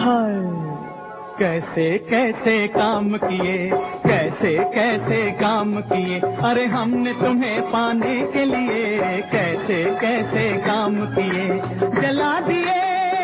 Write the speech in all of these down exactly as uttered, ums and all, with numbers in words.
हाय कैसे कैसे काम किए, कैसे कैसे काम किए, अरे हमने तुम्हें पाने के लिए कैसे कैसे काम किए। जला दिए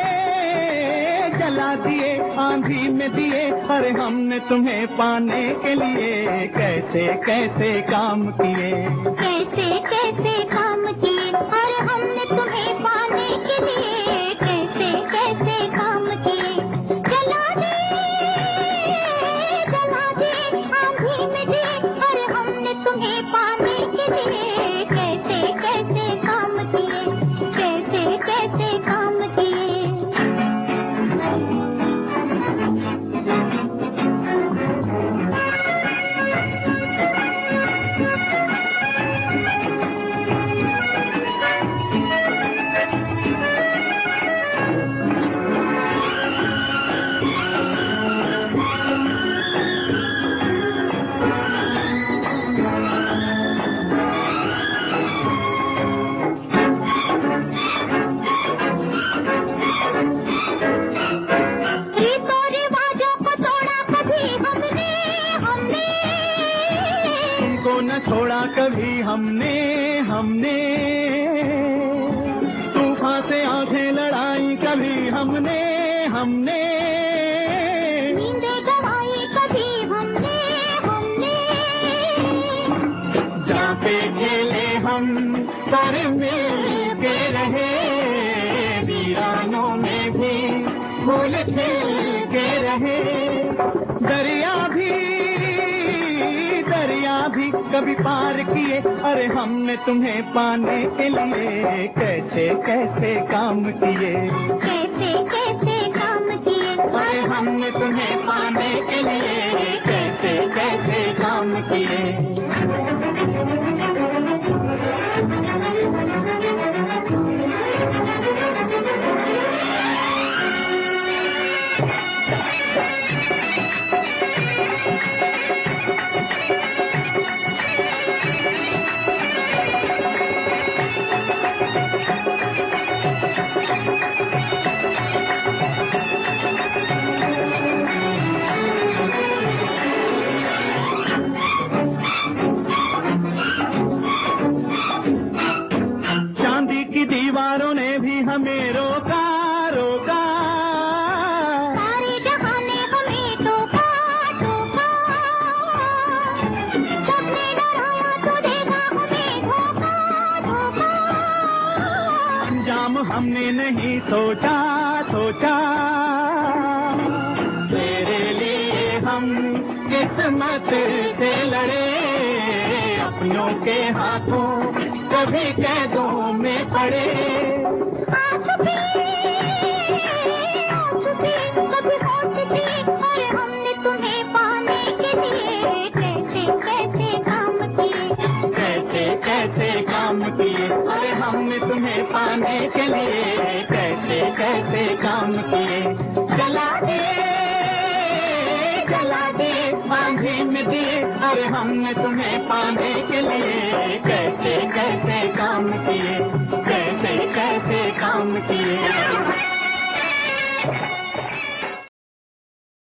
जला दिए आंधी में दिए, अरे हमने तुम्हें पाने के लिए कैसे कैसे काम किए। कैसे कैसे काम किए, अरे हमने तुम्हें पाने के लिए कैसे कैसे काम किए। जला दिए जला दिए आंधी में दिए, अरे हमने तुम्हें पाने के लिए कैसे कैसे काम किए, कैसे कैसे काम किए। न छोड़ा कभी हमने हमने तूफान से आंखें लड़ाई कभी हमने हमने नींदें गवाई कभी हमने हमने जहाँ पे खेले हम पर मिल के रहे, वीरानों में भी फूल खिल के रहे। दरिया भी दरिया भी कभी पार किए, अरे हमने तुम्हें पाने के लिए कैसे कैसे काम किए। कैसे कैसे काम किए, अरे हमने तुम्हें पाने के लिए कैसे कैसे काम किए। दीवारों ने भी हमें रोका रोका, सारे जहां ने हमें टोका टोका। सबने डराया तो देगा हमें धोखा धोखा। अंजाम हमने नहीं सोचा सोचा, तेरे लिए हम किस्मत से लड़े, अपनों के हाथों कभी कैदों में पड़े। आसुकी आसुकी कभी होठ थी, अरे हमने तुम्हें पाने के लिए कैसे कैसे काम किए। कैसे कैसे काम किए, अरे हमने तुम्हें पाने के लिए कैसे कैसे काम किए। जला दे जला दे आंधी में दिए, अरे हमने तुम्हें पाने के लिए कैसे